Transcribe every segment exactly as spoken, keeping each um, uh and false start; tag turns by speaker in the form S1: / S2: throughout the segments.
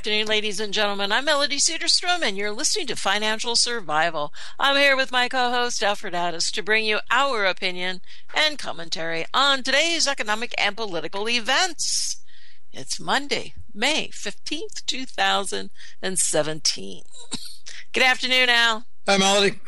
S1: afternoon, ladies and gentlemen. I'm Melody Cedarstrom, and you're listening to Financial Survival. I'm here with my co-host, Alfred Addis, to bring you our opinion and commentary on today's economic and political events. It's Monday, May fifteenth, two thousand seventeen. Good afternoon, Al.
S2: Hi, Melody.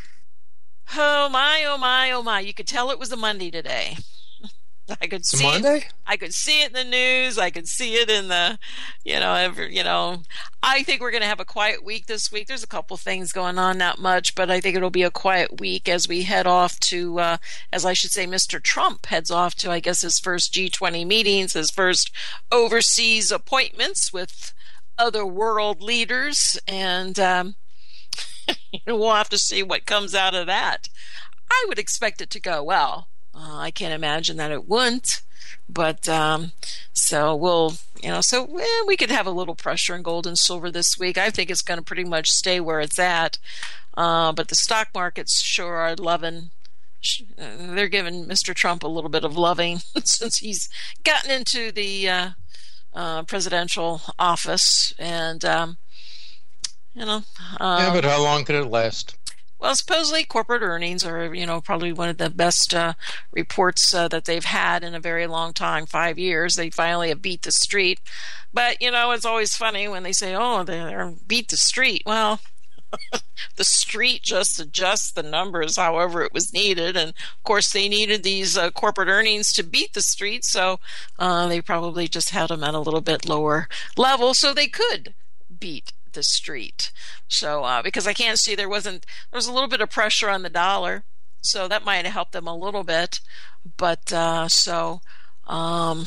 S1: Oh, my, oh, my, oh, my. You could tell it was a Monday today. I could
S2: It's
S1: see
S2: Monday?
S1: it. I could see it in the news. I could see it in the, you know, every, you know. I think we're going to have a quiet week this week. There's a couple things going on, not much, but I think it'll be a quiet week as we head off to, uh, as I should say, Mister Trump heads off to, I guess, his first G twenty meetings, his first overseas appointments with other world leaders, and um, we'll have to see what comes out of that. I would expect it to go well. Uh, I can't imagine that it wouldn't, but um, so we'll, you know, so eh, we could have a little pressure in gold and silver this week. I think it's going to pretty much stay where it's at, uh, but the stock markets sure are loving. They're giving Mister Trump a little bit of loving since he's gotten into the uh, uh, presidential office, and um, you know, um,
S2: yeah, but how long could it last?
S1: Well, supposedly corporate earnings are, you know, probably one of the best uh, reports uh, that they've had in a very long time, five years. They finally have beat the street. But, you know, it's always funny when they say, oh, they're beat the street. Well, the street just adjusts the numbers however it was needed. And, of course, they needed these uh, corporate earnings to beat the street. So uh, they probably just had them at a little bit lower level so they could beat the street. So uh, because I can't see there wasn't there was a little bit of pressure on the dollar, so that might have helped them a little bit, but uh, so um,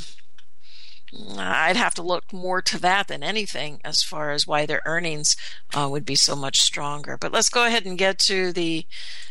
S1: I'd have to look more to that than anything as far as why their earnings uh, would be so much stronger. But let's go ahead and get to the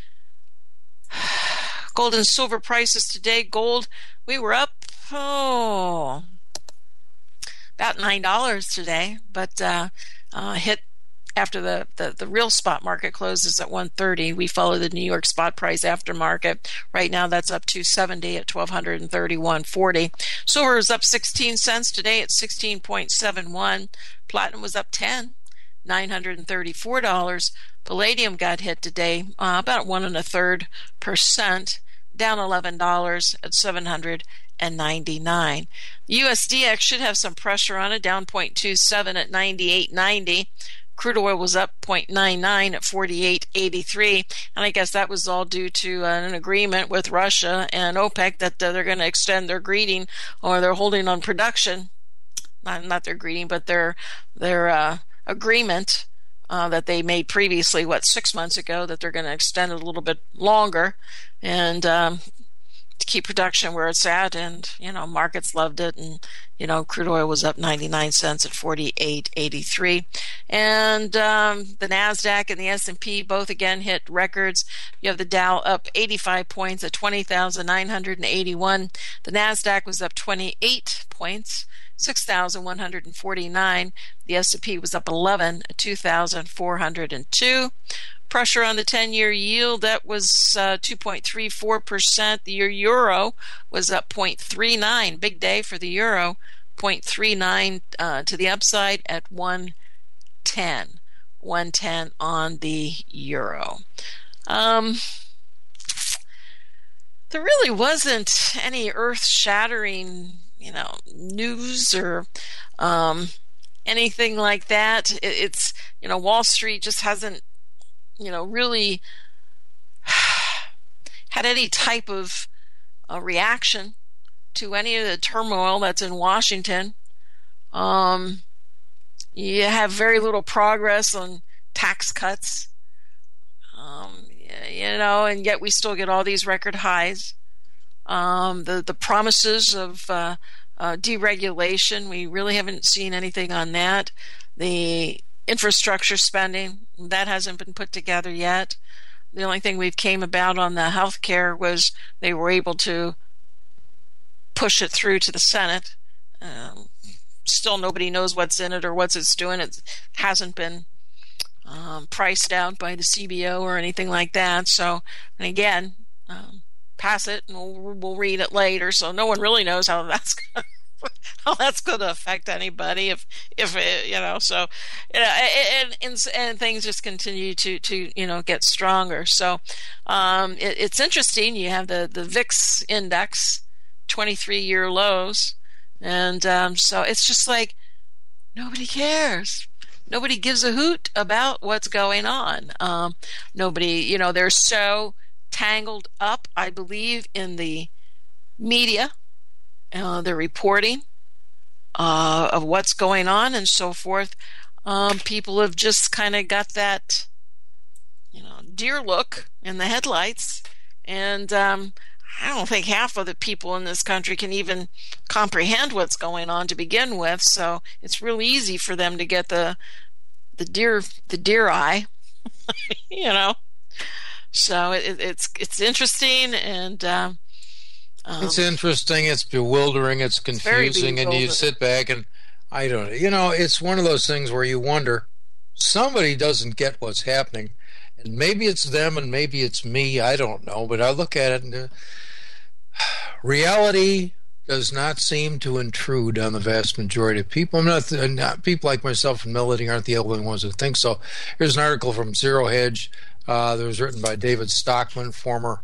S1: gold and silver prices today. Gold, we were up oh about nine dollars today, but uh, Uh, hit after the, the, the real spot market closes at one thirty. We follow the New York spot price after market. Right now that's up two seventy at twelve thirty-one forty. Silver is up sixteen cents today at sixteen seven one. Platinum was up ten, nine hundred thirty-four dollars. Palladium got hit today uh, about one and a third percent, down eleven dollars at seven hundred ninety-nine. The U S D X should have some pressure on it, down zero point two seven at ninety-eight ninety. Crude oil was up zero point nine nine at forty-eight eighty-three, and I guess that was all due to uh, an agreement with Russia and OPEC that uh, they're going to extend their greeting, or they're holding on production, not not their greeting, but their their uh, agreement uh, that they made previously, what, six months ago, that they're going to extend it a little bit longer, and um, to keep production where it's at. And you know, markets loved it, and you know, crude oil was up ninety-nine cents at forty-eight eighty-three, and um, the Nasdaq and the S and P both again hit records. You have the Dow up eighty-five points at twenty thousand nine hundred eighty-one. The Nasdaq was up twenty-eight points, six thousand one hundred forty-nine. The S and P was up eleven at two thousand four hundred two. Pressure on the ten-year yield, that was uh, two point three four percent. The euro was up zero point three nine. Big day for the euro. zero point three nine uh, to the upside at one ten. one ten on the euro. Um, there really wasn't any earth-shattering, you know, news or um, anything like that. It, it's, you know, Wall Street just hasn't, you know, really had any type of uh, reaction to any of the turmoil that's in Washington. Um, you have very little progress on tax cuts, um, you know, and yet we still get all these record highs. Um, the, the promises of uh, uh, deregulation, we really haven't seen anything on that. The infrastructure spending, that hasn't been put together yet. The only thing we've came about on the health care was they were able to push it through to the Senate. Um, still nobody knows what's in it or what's it's doing. It hasn't been um, priced out by the C B O or anything like that. So, and again, um, pass it and we'll, we'll read it later. So no one really knows how that's how that's going to affect anybody if if it, you know. So, you know, and, and and things just continue to to you know get stronger. So, um, it, it's interesting. You have the the V I X index, twenty-three year lows, and um, so it's just like nobody cares. Nobody gives a hoot about what's going on. Um, nobody, you know, they're so tangled up, I believe, in the media, uh, the reporting uh, of what's going on and so forth. Um, people have just kind of got that, you know, deer look in the headlights, and um, I don't think half of the people in this country can even comprehend what's going on to begin with. So it's real easy for them to get the the deer the deer eye, you know. So it, it's it's interesting, and um, um,
S2: it's interesting. It's bewildering. It's confusing,
S1: it's
S2: and you sit back and I don't know. You know, it's one of those things where you wonder somebody doesn't get what's happening, and maybe it's them, and maybe it's me. I don't know, but I look at it, and uh, reality does not seem to intrude on the vast majority of people. I'm not, not people like myself and Melody aren't the only ones who think so. Here's an article from Zero Hedge uh, that was written by David Stockman, former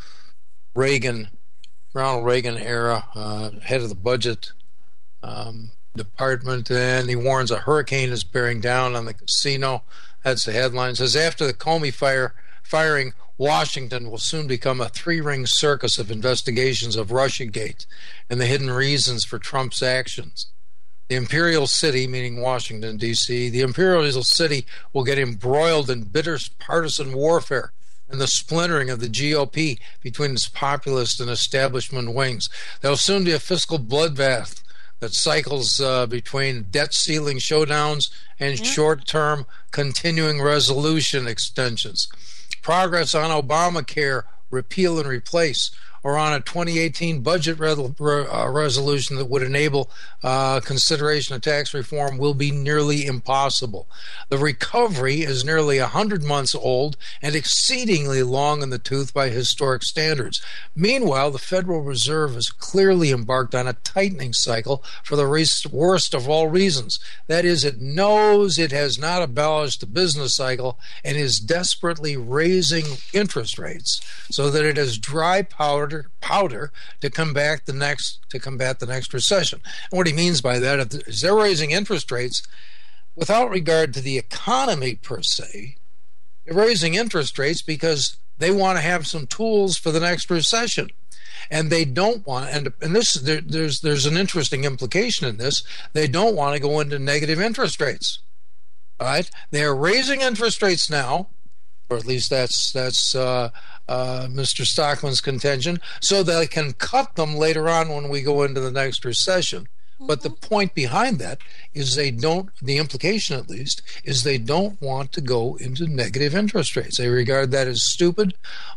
S2: Reagan, Ronald Reagan era uh, head of the budget um, department, and he warns a hurricane is bearing down on the casino. That's the headline. It says after the Comey fire firing, Washington will soon become a three-ring circus of investigations of Russiagate and the hidden reasons for Trump's actions. The Imperial City, meaning Washington, D C, the Imperial City will get embroiled in bitter partisan warfare and the splintering of the G O P between its populist and establishment wings. There will soon be a fiscal bloodbath that cycles uh, between debt ceiling showdowns and yeah. short-term continuing resolution extensions. Progress on Obamacare repeal and replace, or on a twenty eighteen budget re- re- uh, resolution that would enable uh, consideration of tax reform will be nearly impossible. The recovery is nearly one hundred months old and exceedingly long in the tooth by historic standards. Meanwhile, the Federal Reserve has clearly embarked on a tightening cycle for the worst of all reasons. That is, it knows it has not abolished the business cycle and is desperately raising interest rates so that it has dry powder powder to combat the next to combat the next recession. And what he means by that is they're raising interest rates without regard to the economy per se. They're raising interest rates because they want to have some tools for the next recession. And they don't want, and and this there, there's there's an interesting implication in this. They don't want to go into negative interest rates. All right, they are raising interest rates now, or at least that's that's uh, uh, Mister Stockman's contention, so they can cut them later on when we go into the next recession. Mm-hmm. But the point behind that is they don't, the implication at least, is they don't want to go into negative interest rates. They regard that as stupid,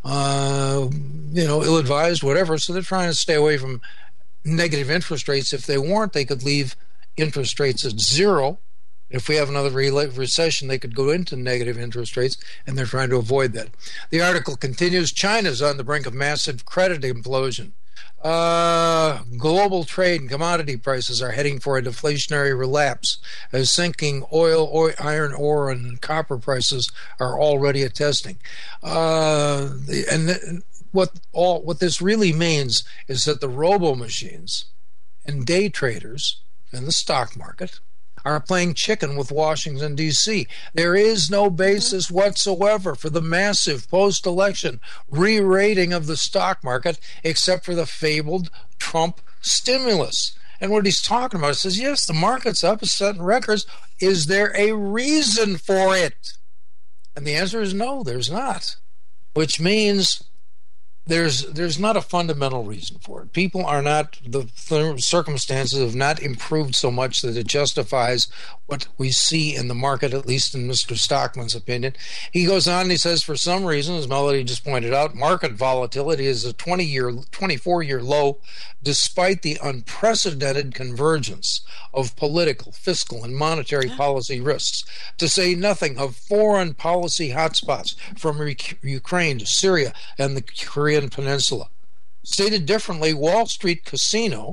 S2: uh, you know, ill-advised, whatever, so they're trying to stay away from negative interest rates. If they weren't, they could leave interest rates at zero. If we have another recession, they could go into negative interest rates, and they're trying to avoid that. The article continues, China's on the brink of massive credit implosion. Uh, global trade and commodity prices are heading for a deflationary relapse, as sinking oil, oil iron ore, and copper prices are already attesting. Uh, the, and the, what all what this really means is that the robo-machines and day traders in the stock market are playing chicken with Washington, D C. There is no basis whatsoever for the massive post-election re-rating of the stock market except for the fabled Trump stimulus. And what he's talking about, he says, yes, the market's up, it's setting records. Is there a reason for it? And the answer is no, there's not. Which means There's there's not a fundamental reason for it. People are not, the circumstances have not improved so much that it justifies what we see in the market, at least in Mister Stockman's opinion. He goes on and he says, for some reason, as Melody just pointed out, market volatility is a twenty-year, twenty-four-year low, despite the unprecedented convergence of political, fiscal, and monetary policy risks, to say nothing of foreign policy hotspots from Ukraine to Syria and the Korean Peninsula. Stated differently, Wall Street Casino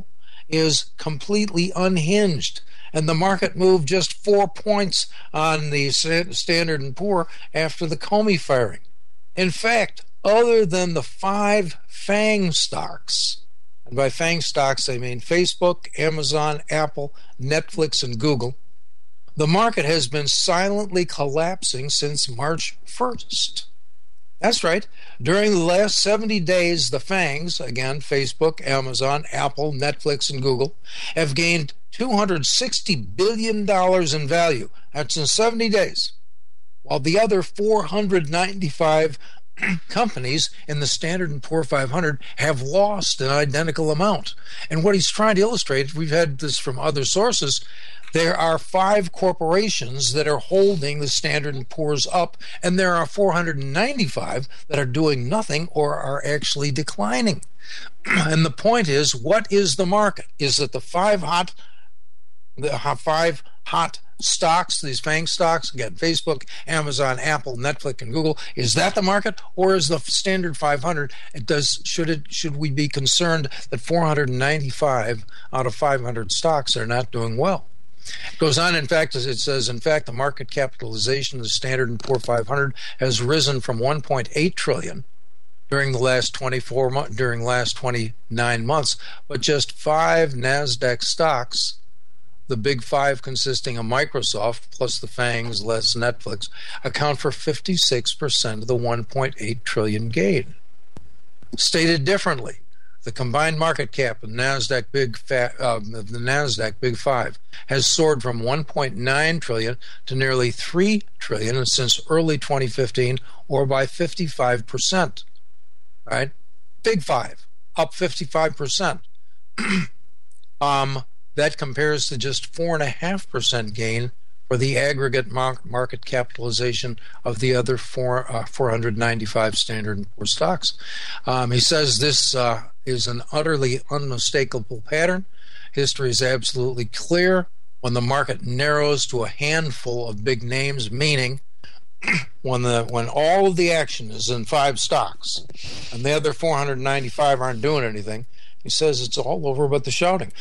S2: is completely unhinged. And the market moved just four points on the Standard and Poor after the Comey firing. In fact, other than the five FANG stocks, and by FANG stocks I mean Facebook, Amazon, Apple, Netflix, and Google, the market has been silently collapsing since March first. That's right. During the last seventy days, the FANGs, again, Facebook, Amazon, Apple, Netflix, and Google, have gained two hundred sixty billion dollars in value. That's in seventy days. While the other four hundred ninety-five companies in the Standard and Poor five hundred have lost an identical amount. And what he's trying to illustrate, we've had this from other sources, there are five corporations that are holding the Standard and Poor's up, and there are four hundred ninety-five that are doing nothing or are actually declining. And the point is, what is the market? Is it the five hot, the five hot stocks, these FANG stocks, again, Facebook, Amazon, Apple, Netflix, and Google? Is that the market, or is the Standard five hundred? It does. Should it? Should we be concerned that four hundred ninety-five out of five hundred stocks are not doing well? It goes on, in fact, as it says, in fact, the market capitalization of the Standard and Poor five hundred has risen from one point eight trillion dollars during the last twenty-four months, during last twenty-nine months, but just five NASDAQ stocks, the big five consisting of Microsoft plus the FANGs less Netflix, account for fifty-six percent of the one point eight trillion dollars gain. Stated differently, the combined market cap of NASDAQ Big Fat, uh, the NASDAQ Big Five has soared from one point nine trillion dollars to nearly three trillion dollars since early twenty fifteen, or by fifty-five percent. Right, Big Five up fifty-five percent. um, that compares to just four and a half percent gain for the aggregate market capitalization of the other four, uh, four hundred ninety-five Standard and Poor stocks. Um, he says this uh, is an utterly unmistakable pattern. History is absolutely clear. When the market narrows to a handful of big names, meaning when the when all of the action is in five stocks and the other four hundred ninety-five aren't doing anything, he says it's all over but the shouting.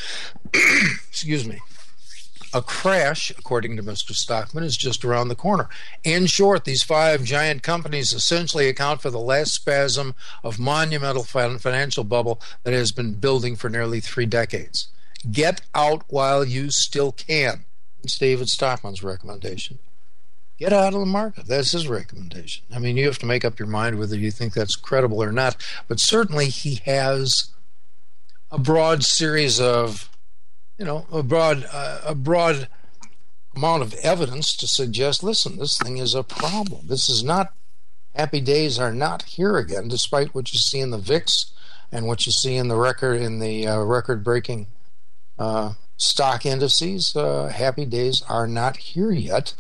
S2: Excuse me. A crash, according to Mister Stockman, is just around the corner. In short, these five giant companies essentially account for the last spasm of monumental financial bubble that has been building for nearly three decades. Get out while you still can. It's David Stockman's recommendation. Get out of the market. That's his recommendation. I mean, you have to make up your mind whether you think that's credible or not, but certainly he has a broad series of, you know, a broad, uh, a broad amount of evidence to suggest, listen, this thing is a problem. This is not, happy days are not here again, despite what you see in the V I X and what you see in the record, in the uh, record-breaking uh, stock indices. Uh, happy days are not here yet,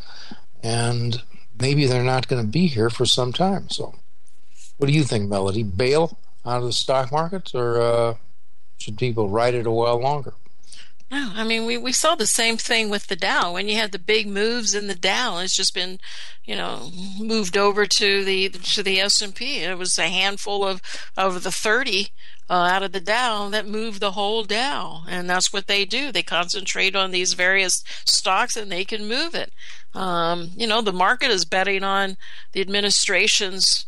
S2: and maybe they're not going to be here for some time. So, what do you think, Melody? Bail out of the stock market, or uh, should people ride it a while longer?
S1: No, I mean, we, we saw the same thing with the Dow. When you had the big moves in the Dow, it's just been, you know, moved over to the to the S and P. It was a handful of, of the thirty uh, out of the Dow that moved the whole Dow. And that's what they do. They concentrate on these various stocks and they can move it. Um, you know, the market is betting on the administration's,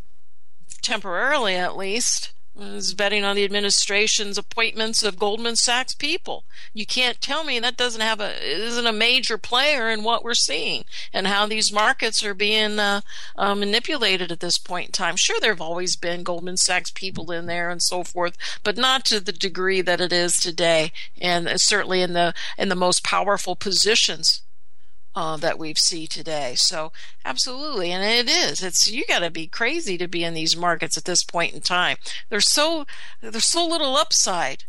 S1: temporarily at least, is betting on the administration's appointments of Goldman Sachs people. You can't tell me that doesn't have a isn't a major player in what we're seeing and how these markets are being uh, uh, manipulated at this point in time. Sure, there have always been Goldman Sachs people in there and so forth, but not to the degree that it is today, and certainly in the in the most powerful positions Uh, that we see today. So absolutely, and it is. It's you got to be crazy to be in these markets at this point in time. There's so there's so little upside.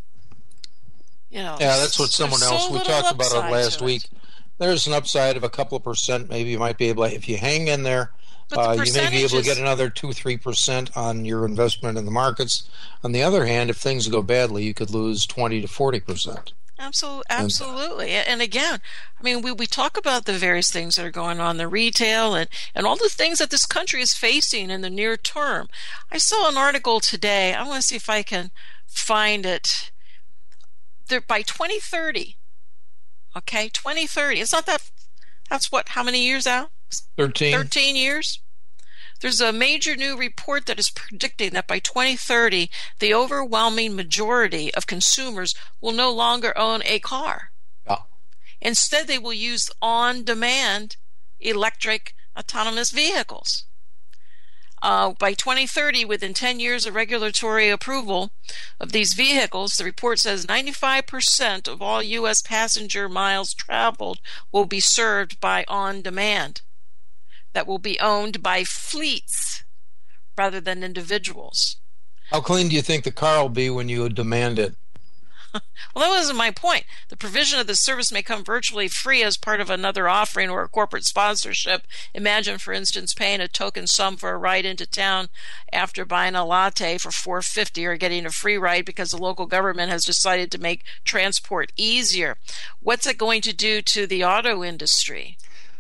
S1: You know.
S2: Yeah, that's what someone else
S1: so
S2: we talked about it last week. It. There's an upside of a couple of percent. Maybe you might be able to, if you hang in there, uh, you may be able to get another two, three percent on your investment in the markets. On the other hand, if things go badly, you could lose twenty to forty percent.
S1: Absolutely, absolutely. And again, I mean, we, we talk about the various things that are going on, the retail and, and all the things that this country is facing in the near term. I saw an article today. I want to see if I can find it. there, by twenty thirty, okay, twenty thirty, it's not that, that's what, how many years out?
S2: thirteen.
S1: thirteen years. There's a major new report that is predicting that by twenty thirty, the overwhelming majority of consumers will no longer own a car.
S2: Yeah.
S1: Instead, they will use on-demand electric autonomous vehicles. Uh, by twenty thirty, within ten years of regulatory approval of these vehicles, the report says ninety-five percent of all U S passenger miles traveled will be served by on-demand. That will be owned by fleets rather than individuals.
S2: How clean do you think the car will be when you demand it?
S1: Well, that wasn't my point. The provision of the service may come virtually free as part of another offering or a corporate sponsorship. Imagine, for instance, paying a token sum for a ride into town after buying a latte for four dollars and fifty cents or getting a free ride because the local government has decided to make transport easier. What's it going to do to the auto industry?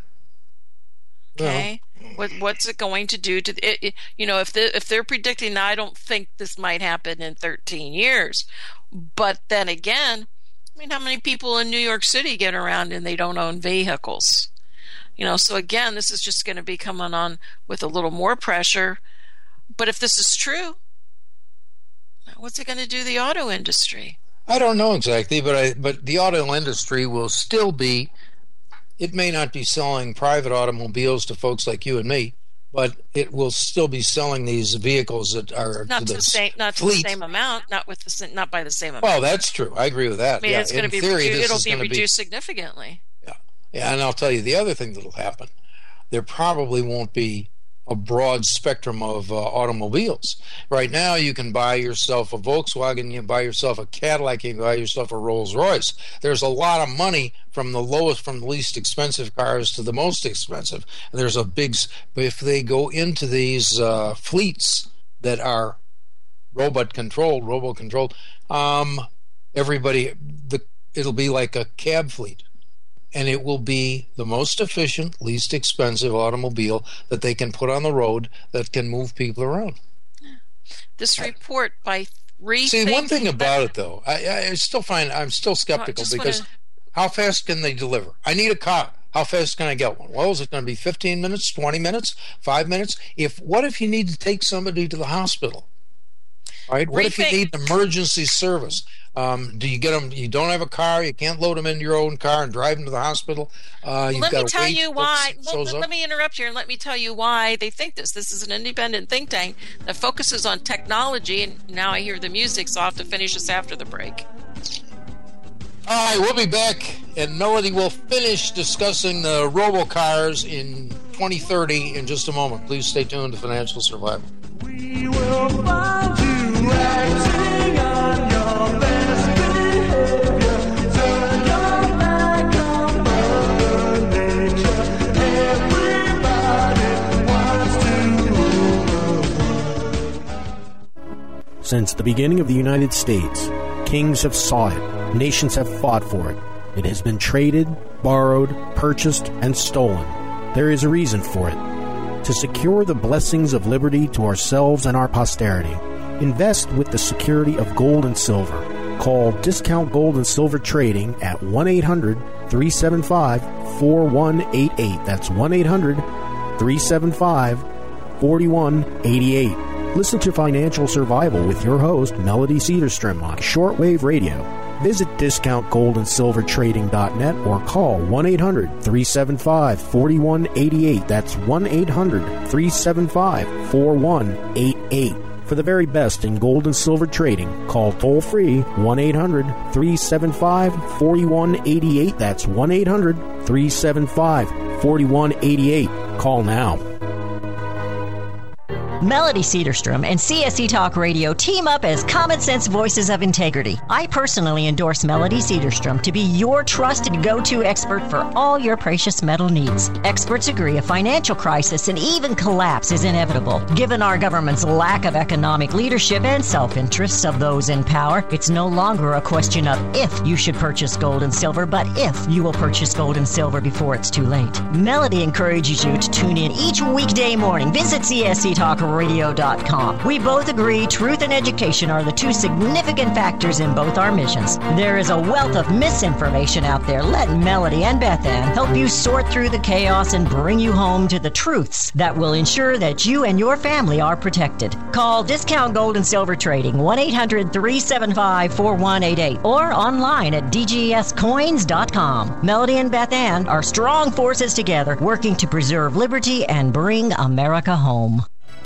S1: Okay, well, what what's it going to do to it, it, you know, if the, if they're predicting, I don't think this might happen in thirteen years, but then again, I mean, how many people in New York City get around and they don't own vehicles? You know, so again, this is just going to be coming on with a little more pressure. But if this is true, what's it going to do to the auto industry?
S2: I don't know exactly, but I but the auto industry will still be. It may not be selling private automobiles to folks like you and me, but it will still be selling these vehicles that are
S1: not
S2: to
S1: to
S2: the,
S1: the same, not
S2: fleet.
S1: to the same amount, not with the not by the same amount.
S2: Well, that's true. I agree with that.
S1: I mean,
S2: yeah,
S1: it's going to be
S2: theory,
S1: redu- it'll
S2: is
S1: be reduced
S2: be,
S1: significantly.
S2: Yeah, yeah, and I'll tell you the other thing that'll happen. There probably won't be a broad spectrum of uh, automobiles. Right now, you can buy yourself a Volkswagen, you can buy yourself a Cadillac, you can buy yourself a Rolls Royce. There's a lot of money from the lowest, from the least expensive cars to the most expensive. And there's a big, but if they go into these uh, fleets that are robot controlled, robo controlled, um, everybody, the it'll be like a cab fleet. And it will be the most efficient, least expensive automobile that they can put on the road that can move people around.
S1: This report by rethinking.
S2: See, one thing about it, though, I, I still find I'm still skeptical
S1: no,
S2: because
S1: wanna...
S2: how fast can they deliver? I need a car. How fast can I get one? Well, is it going to be fifteen minutes, twenty minutes, five minutes? If what if you need to take somebody to the hospital? Right? What Rethink. if you need emergency service? Um, do you get them? You don't have a car. You can't load them into your own car and drive them to the hospital. Uh,
S1: well, let me tell you why. Well, let, let me interrupt here and let me tell you why they think this. This is an independent think tank that focuses on technology. And now I hear the music, so I'll have to finish this after the break.
S2: All right, we'll be back, and Melody will finish discussing the robocars in twenty thirty in just a moment. Please stay tuned to Financial Survival.
S3: We will find you acting on your best behavior. Turn your back on Mother Nature. Everybody wants to.
S4: Since the beginning of the United States, kings have sought it. Nations have fought for it. It has been traded, borrowed, purchased, and stolen. There is a reason for it. To secure the blessings of liberty to ourselves and our posterity, invest with the security of gold and silver. Call Discount Gold and Silver Trading at one eight hundred three seven five four one eight eight. That's one eight hundred three seven five four one eight eight. Listen to Financial Survival with your host, Melody Cedarstrom, on shortwave radio. Visit discount gold and silver trading dot net or call one eight hundred three seven five four one eight eight. That's one eight hundred three seven five four one eight eight. For the very best in gold and silver trading, call toll-free one eight hundred three seven five four one eight eight. That's one eight hundred three seven five four one eight eight. Call now.
S5: Melody Cedarstrom and C S E Talk Radio team up as common sense voices of integrity. I personally endorse Melody Cedarstrom to be your trusted go-to expert for all your precious metal needs. Experts agree a financial crisis and even collapse is inevitable. Given our government's lack of economic leadership and self-interests of those in power, it's no longer a question of if you should purchase gold and silver, but if you will purchase gold and silver before it's too late. Melody encourages you to tune in each weekday morning. Visit C S E Talk radio dot com. We both agree truth and education are the two significant factors in both our missions. There is a wealth of misinformation out there. Let Melody and Beth Ann help you sort through the chaos and bring you home to the truths that will ensure that you and your family are protected. Call Discount Gold and Silver Trading, one eight hundred three seven five four one eight eight, or online at d g s coins dot com. Melody and Beth Ann are strong forces together, working to preserve liberty and bring America home.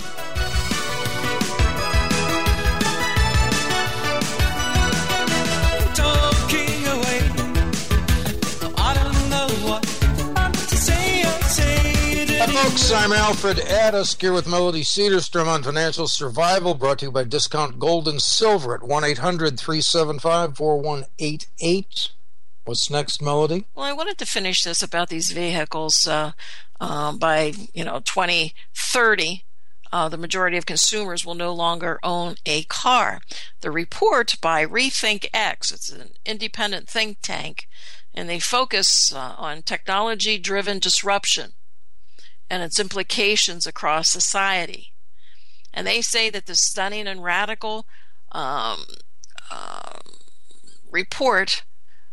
S3: Talking away, I don't know what to say. I say it
S2: Hi, folks. I'm Alfred Addis here with Melody Cedarstrom on Financial Survival, brought to you by Discount Gold and Silver at one eight hundred three seven five four one eight eight. What's next, Melody?
S1: Well, I wanted to finish this about these vehicles. Uh, uh, by you know twenty thirty, uh, the majority of consumers will no longer own a car. The report by Rethink X, it's an independent think tank, and they focus uh, on technology-driven disruption and its implications across society. And they say that the stunning and radical um, uh, report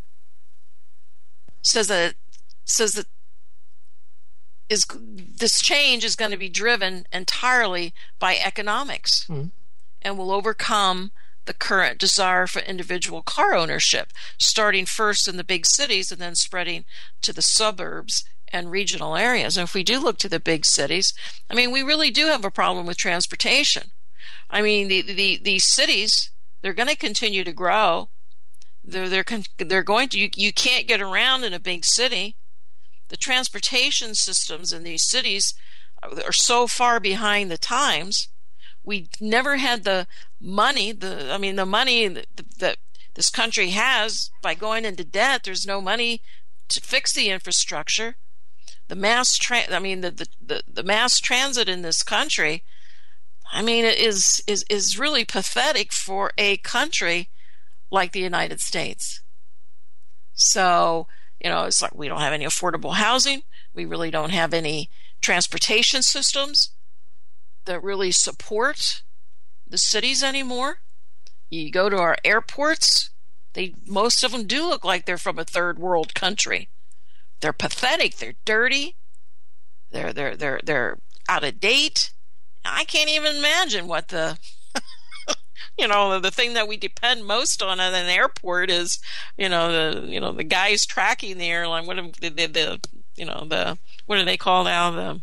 S1: says that says that is this change is going to be driven entirely by economics, mm-hmm. and will overcome the current desire for individual car ownership, starting first in the big cities and then spreading to the suburbs and regional areas. And if we do look to the big cities, I mean, we really do have a problem with transportation. I mean, the the these cities, they're going to continue to grow. They're they're they're going to. You, you can't get around in a big city. The transportation systems in these cities are so far behind the times. We never had the money. The I mean, the money that, that this country has by going into debt. There's no money to fix the infrastructure. The mass tra- I mean, the, the the the mass transit in this country, I mean, it is is is really pathetic for a country like the United States. So, you know, it's like we don't have any affordable housing. We really don't have any transportation systems that really support the cities anymore. You go to our airports, they most of them do look like they're from a third world country. They're pathetic, they're dirty, they're they're they're they're out of date. I can't even imagine what the you know, the thing that we depend most on at an airport is, you know, the you know the guys tracking the airline. What are, the, the, the you know the what do they call now the?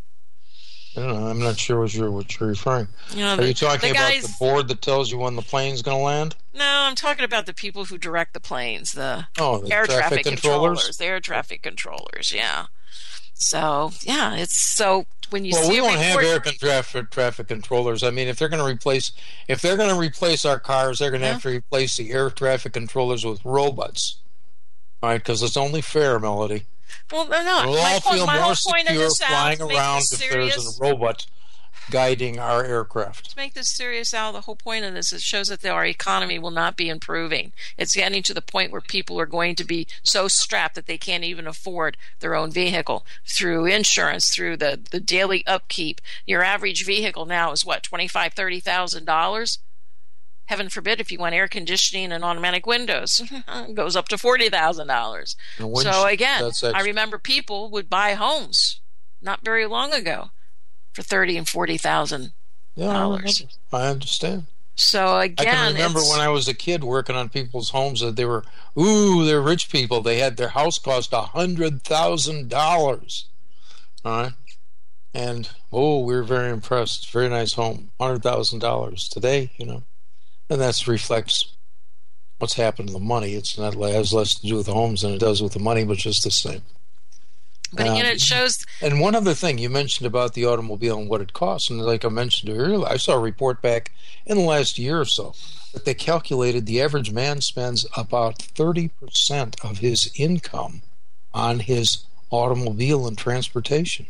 S2: I don't know. I'm not sure what you're what you're referring.
S1: You know,
S2: are
S1: the,
S2: you talking
S1: the guys,
S2: about the board that tells you when the plane's going to land?
S1: No, I'm talking about the people who direct the planes, the,
S2: oh, the
S1: air
S2: traffic,
S1: traffic
S2: controllers?
S1: controllers, the air traffic controllers. Yeah. So yeah, it's so when you
S2: well,
S1: see
S2: we
S1: a
S2: won't have air
S1: report,
S2: traffic traffic controllers. I mean, if they're going to replace if they're going to replace our cars, they're going to
S1: Yeah.
S2: have to replace the air traffic controllers with robots. All right, because it's only fair, Melody.
S1: well, no, no.
S2: We'll
S1: my
S2: all
S1: point,
S2: feel
S1: my
S2: more
S1: whole point of
S2: secure
S1: this out
S2: flying
S1: to make
S2: around
S1: this
S2: if
S1: serious.
S2: there's a robot guiding our aircraft.
S1: To make this serious, Al, the whole point of this is it shows that our economy will not be improving. It's getting to the point where people are going to be so strapped that they can't even afford their own vehicle through insurance, through the, the daily upkeep. Your average vehicle now is what, twenty-five thousand dollars, thirty thousand dollars? Heaven forbid if you want air conditioning and automatic windows. It goes up to forty thousand dollars.
S2: And when
S1: So
S2: she-
S1: again,
S2: that's
S1: I
S2: ex-
S1: remember people would buy homes not very long ago for thirty and forty thousand
S2: yeah, I,
S1: dollars.
S2: remember. I understand.
S1: So again,
S2: I can remember
S1: it's,
S2: when I was a kid working on people's homes that they were, ooh, they're rich people. They had their house cost a hundred thousand dollars. All right, and oh, we were very impressed. Very nice home, hundred thousand dollars today. You know, and that reflects what's happened to the money. It's not it has less to do with the homes than it does with the money, but just the same.
S1: but
S2: Um,
S1: again, it shows.
S2: And one other thing you mentioned about the automobile and what it costs, and like I mentioned earlier, I saw a report back in the last year or so that they calculated the average man spends about thirty percent of his income on his automobile and transportation.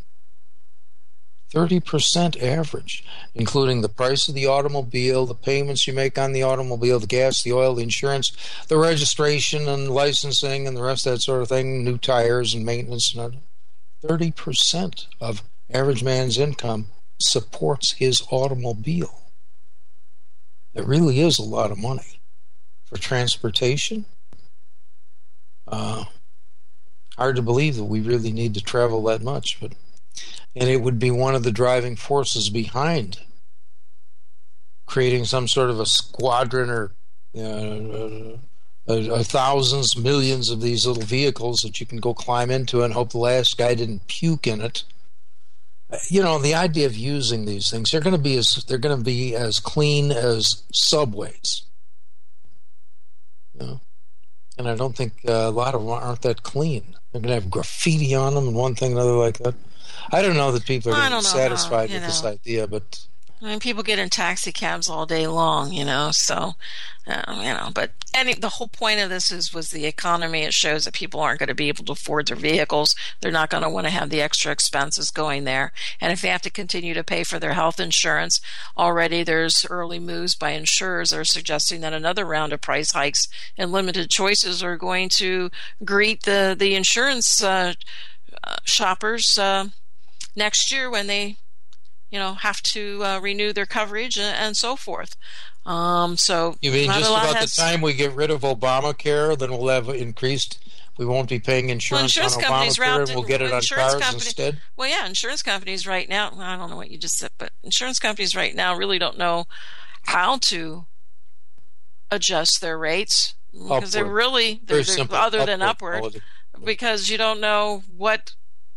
S2: thirty percent average, including the price of the automobile, the payments you make on the automobile, the gas, the oil, the insurance, the registration and licensing, and the rest of that sort of thing, new tires and maintenance and other. thirty percent of average man's income supports his automobile. It really is a lot of money for transportation. Uh, hard to believe that we really need to travel that much, but and it would be one of the driving forces behind creating some sort of a squadron or uh, uh, thousands, millions of these little vehicles that you can go climb into and hope the last guy didn't puke in it. You know, the idea of using these things, they're going to be as they're going to be as clean as subways. You know? And I don't think uh, a lot of them aren't that clean. They're going to have graffiti on them and one thing and another like that. I don't know that people are going to be satisfied
S1: how,
S2: with
S1: know.
S2: this idea, but
S1: I mean, people get in taxi cabs all day long, you know, so, uh, you know, but any, the whole point of this is was the economy. It shows that people aren't going to be able to afford their vehicles. They're not going to want to have the extra expenses going there. And if they have to continue to pay for their health insurance, already there's early moves by insurers that are suggesting that another round of price hikes and limited choices are going to greet the, the insurance uh, uh, shoppers uh, next year when they you know, have to uh, renew their coverage and, and so forth. Um, so
S2: you mean just about
S1: has,
S2: the time we get rid of Obamacare, then we'll have increased. We won't be paying insurance, well, insurance on Obamacare, and we'll get it on cars company, instead.
S1: Well, yeah, insurance companies right now. I don't know what you just said, but insurance companies right now really don't know how to adjust their rates because upward. they're really they're, they're other upward than upward quality. Because you don't know what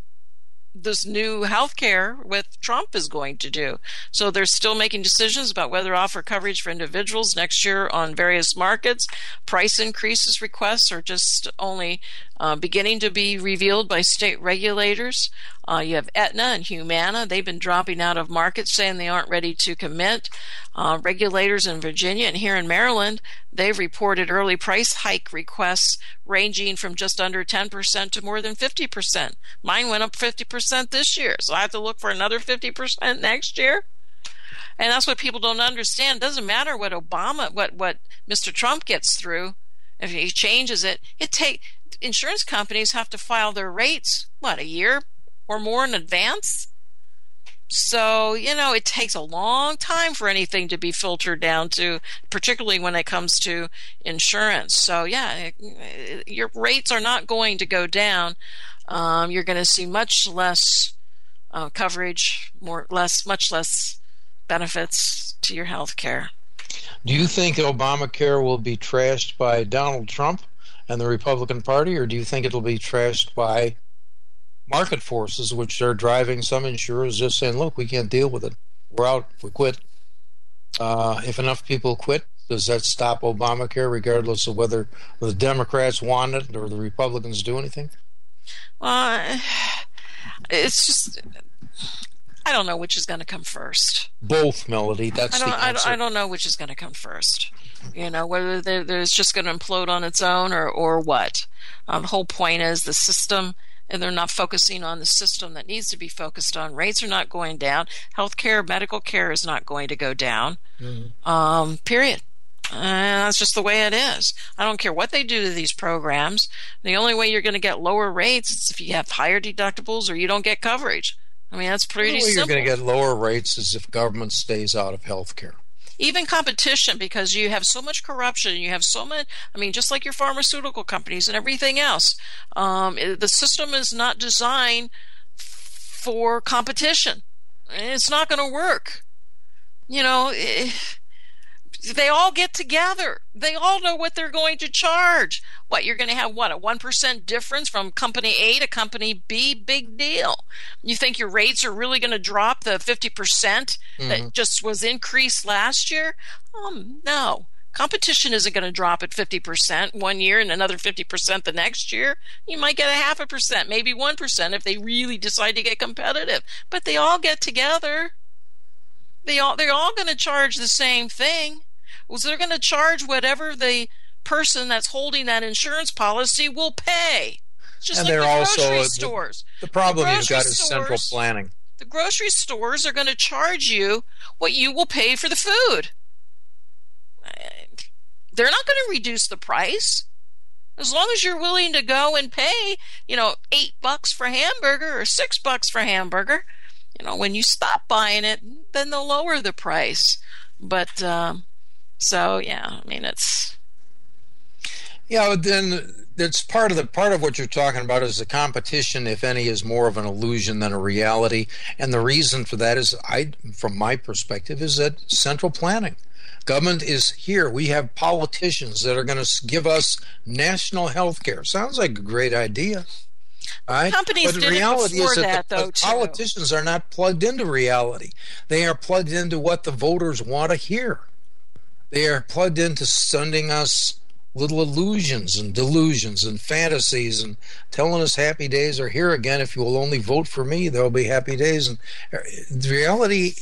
S1: this new health care with Trump is going to do. So they're still making decisions about whether to offer coverage for individuals next year on various markets. Price increases requests are just only uh, beginning to be revealed by state regulators. Uh, you have Aetna and Humana. They've been dropping out of markets, saying they aren't ready to commit. Uh, regulators in Virginia and here in Maryland, they've reported early price hike requests ranging from just under ten percent to more than fifty percent. Mine went up fifty percent this year, so I have to look for another fifty percent next year. And that's what people don't understand. It doesn't matter what Obama, what, what Mister Trump gets through. If he changes it, it take insurance companies have to file their rates, what, a year or more in advance? So, you know, it takes a long time for anything to be filtered down to, particularly when it comes to insurance. So, yeah, it, it, your rates are not going to go down. Um, you're going to see much less uh, coverage, more less, much less benefits to your health care.
S2: Do you think Obamacare will be trashed by Donald Trump and the Republican Party, or do you think it'll be trashed by market forces, which are driving some insurers just saying, look, we can't deal with it. We're out. We quit. Uh, if enough people quit, does that stop Obamacare, regardless of whether the Democrats want it or the Republicans do anything?
S1: Well, it's just, I don't know which is going to come first.
S2: Both, Melody. That's
S1: I don't,
S2: the answer.
S1: I don't, I don't know which is going to come first. You know, whether there's just going to implode on its own or, or what. Um, the whole point is the system, and they're not focusing on the system that needs to be focused on. Rates are not going down. Healthcare, medical care is not going to go down. Mm-hmm. Um, period. And that's just the way it is. I don't care what they do to these programs. The only way you're going to get lower rates is if you have higher deductibles or you don't get coverage. I mean, that's pretty
S2: the way
S1: simple.
S2: You're going to get lower rates is if government stays out of healthcare.
S1: Even competition, because you have so much corruption, you have so much, I mean, just like your pharmaceutical companies and everything else, um, the system is not designed for competition. It's not going to work. You know, it, they all get together. They all know what they're going to charge. What, you're going to have, what, a one percent difference from company A to company B? Big deal. You think your rates are really going to drop the fifty percent mm-hmm. that just was increased last year? Um, no. Competition isn't going to drop at fifty percent one year and another fifty percent the next year. You might get a half a percent, maybe one percent if they really decide to get competitive. But they all get together. They all, they're all going to charge the same thing. So they're going to charge whatever the person that's holding that insurance policy will pay. It's just
S2: and
S1: like
S2: they're
S1: the
S2: also,
S1: grocery
S2: the,
S1: stores.
S2: The problem
S1: the
S2: you've got is
S1: stores,
S2: central planning.
S1: The grocery stores are going to charge you what you will pay for the food. They're not going to reduce the price. As long as you're willing to go and pay, you know, eight bucks for hamburger or six bucks for hamburger, you know, when you stop buying it, then they'll lower the price. But um, so yeah, I mean it's
S2: yeah. But then it's part of the part of what you're talking about is the competition, if any, is more of an illusion than a reality. And the reason for that is, I, from my perspective, is that central planning. Government is here. We have politicians that are going to give us national health care. Sounds like a great idea. Right?
S1: Companies
S2: but the
S1: did
S2: reality
S1: it before
S2: is that
S1: that,
S2: the,
S1: though,
S2: the
S1: too.
S2: politicians are not plugged into reality. They are plugged into what the voters want to hear. They are plugged into sending us little illusions and delusions and fantasies and telling us happy days are here again. If you will only vote for me, there will be happy days. And the reality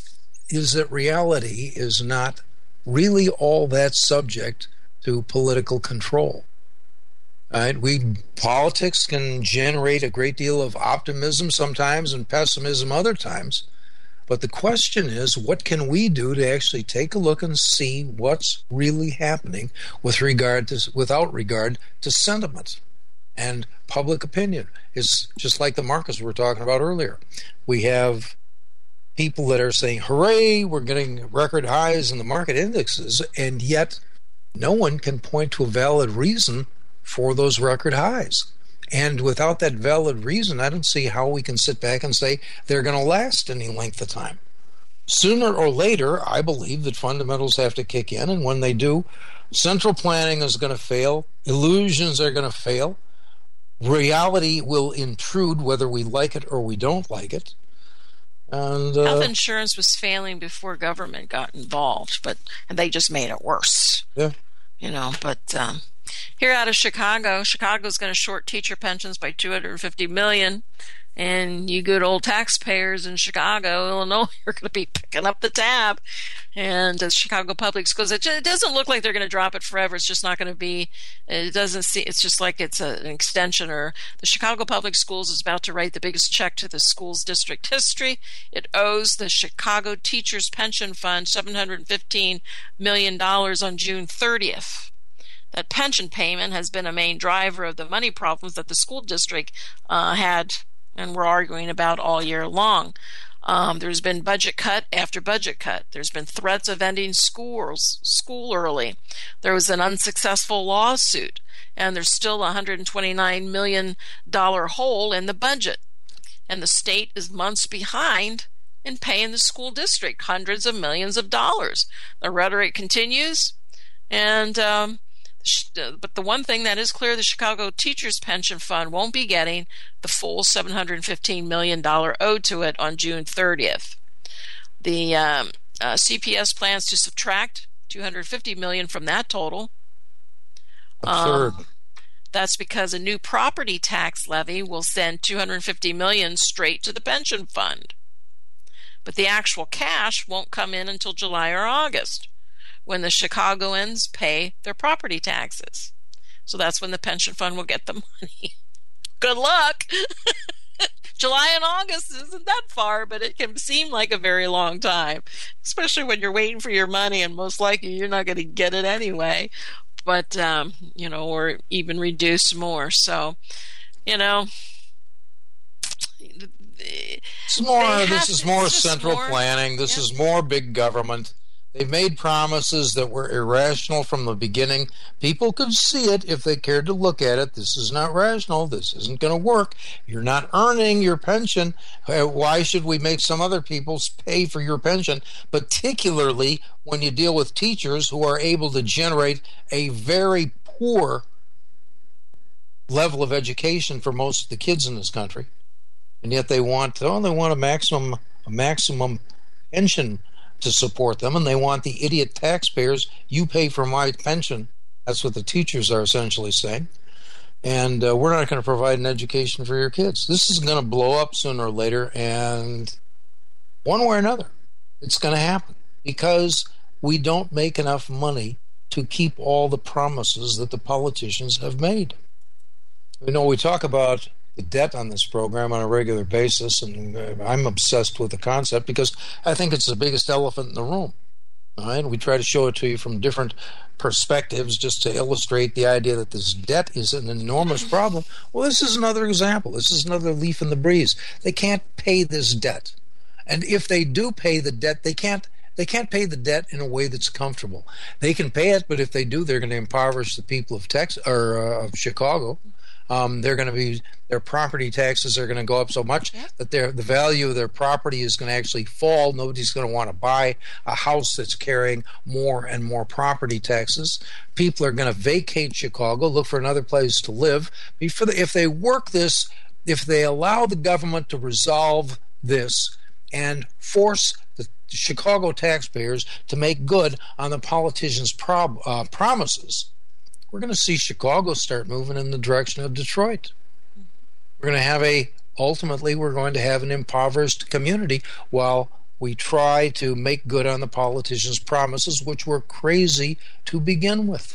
S2: is that reality is not really all that subject to political control. Right? We politics can generate a great deal of optimism sometimes and pessimism other times. But the question is, what can we do to actually take a look and see what's really happening with regard to, without regard to sentiment and public opinion? It's just like the markets we were talking about earlier. We have people that are saying, hooray, we're getting record highs in the market indexes, and yet no one can point to a valid reason for those record highs. And without that valid reason, I don't see how we can sit back and say they're going to last any length of time. Sooner or later, I believe that fundamentals have to kick in, and when they do, central planning is going to fail, illusions are going to fail, reality will intrude whether we like it or we don't like it. And uh,
S1: health insurance was failing before government got involved, but and they just made it worse.
S2: Yeah.
S1: You know, but um, here out of Chicago, Chicago's going to short teacher pensions by two hundred fifty million dollars. And you good old taxpayers in Chicago, Illinois, are going to be picking up the tab. And uh, Chicago Public Schools, it, it doesn't look like they're going to drop it forever. It's just not going to be, it doesn't see, it's just like it's a, an extension. Or the Chicago Public Schools is about to write the biggest check to the school's district history. It owes the Chicago Teachers Pension Fund seven hundred fifteen million dollars on June thirtieth. That pension payment has been a main driver of the money problems that the school district uh, had and we're arguing about all year long. Um, there's been budget cut after budget cut. There's been threats of ending schools, school early. There was an unsuccessful lawsuit, and there's still a one hundred twenty-nine million dollars hole in the budget. And the state is months behind in paying the school district hundreds of millions of dollars. The rhetoric continues, and um, but the one thing that is clear, the Chicago Teachers Pension Fund won't be getting the full seven hundred fifteen million dollars owed to it on June thirtieth. The um, uh, C P S plans to subtract two hundred fifty million dollars from that total.
S2: Absurd.
S1: Um, that's because a new property tax levy will send two hundred fifty million dollars straight to the pension fund. But the actual cash won't come in until July or August, when the Chicagoans pay their property taxes. So that's when the pension fund will get the money. Good luck! July and August isn't that far, but it can seem like a very long time, especially when you're waiting for your money, and most likely you're not going to get it anyway, but, um, you know, or even reduce more. So, you know,
S2: it's more, this is more central more, planning. This yeah. is more big government. They've made promises that were irrational from the beginning. People could see it if they cared to look at it. This is not rational. This isn't going to work. You're not earning your pension. Why should we make some other people pay for your pension? Particularly when you deal with teachers who are able to generate a very poor level of education for most of the kids in this country. And yet they want, oh, they want a maximum, a maximum pension to support them, and they want the idiot taxpayers, you pay for my pension. That's what the teachers are essentially saying. And uh, we're not going to provide an education for your kids. This is going to blow up sooner or later, and one way or another, it's going to happen because we don't make enough money to keep all the promises that the politicians have made. You know, we talk about the debt on this program on a regular basis, and uh, I'm obsessed with the concept because I think it's the biggest elephant in the room. All right? We try to show it to you from different perspectives just to illustrate the idea that this debt is an enormous problem. Well, this is another example. This is another leaf in the breeze. They can't pay this debt. And if they do pay the debt, they can't they can't pay the debt in a way that's comfortable. They can pay it, but if they do, they're going to impoverish the people of Texas or uh, of Chicago. Um, they're going to be their property taxes are going to go up so much that their the value of their property is going to actually fall. Nobody's going to want to buy a house that's carrying more and more property taxes. People are going to vacate Chicago, look for another place to live. Before the, if they work this, if they allow the government to resolve this and force the Chicago taxpayers to make good on the politicians' prob, uh, promises, we're going to see Chicago start moving in the direction of Detroit. We're going to have a, ultimately, we're going to have an impoverished community while we try to make good on the politicians' promises, which were crazy to begin with.